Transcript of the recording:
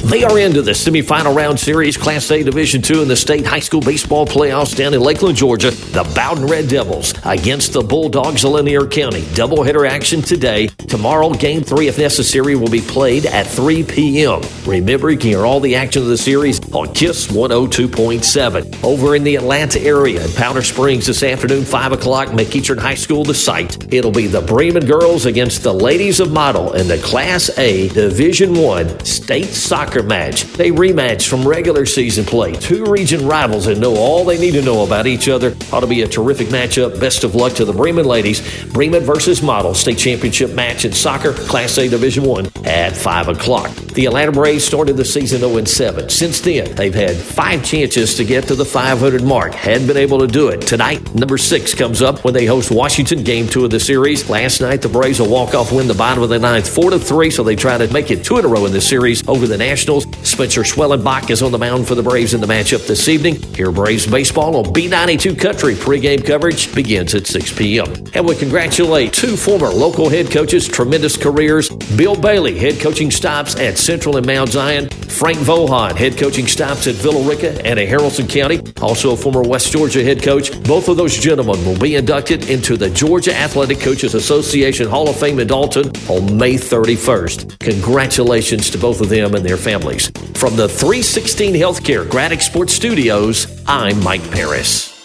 They are into the semifinal round series, Class A Division II in the state high school baseball playoffs down in Lakeland, Georgia. The Bowden Red Devils against the Bulldogs of Lanier County. Doubleheader action today. Tomorrow, Game 3, if necessary, will be played at 3 p.m. Remember, you can hear all the action of the series on KISS 102.7. Over in the Atlanta area in Powder Springs this afternoon, 5 o'clock, McEachern High School, the site. It'll be the Bremen girls against the Ladies of Model in the Class A Division I state soccer match. A rematch from regular season play. Two region rivals that know all they need to know about each other. Ought to be a terrific matchup. Best of luck to the Bremen ladies. Bremen versus Model state championship match in soccer, Class A Division I at 5 o'clock. The Atlanta Braves started the season 0-7. Since then, they've had 5 chances to get to the 500 mark. Hadn't been able to do it. Tonight, number 6 comes up when they host Washington, Game 2 of the series. Last night, the Braves will walk-off win the bottom of the 9th, 4-3, so they try to make it 2 in a row in this series over the Nationals. Spencer Schwellenbach is on the mound for the Braves in the matchup this evening. Here, Braves baseball on B92 Country. Pre-game coverage begins at 6 p.m. And we congratulate 2 former local head coaches, tremendous careers. Bill Bailey, head coaching stops at Central and Mount Zion. Frank Vohan, head coaching stops at Villa Rica and at Haralson County. Also a former West Georgia head coach. Both of those gentlemen will be inducted into the Georgia Athletic Coaches Association Hall of Fame in Dalton on May 31st. Congratulations to both of them and their families. From the 316 Healthcare Graddick Sports Studios, I'm Mike Paris.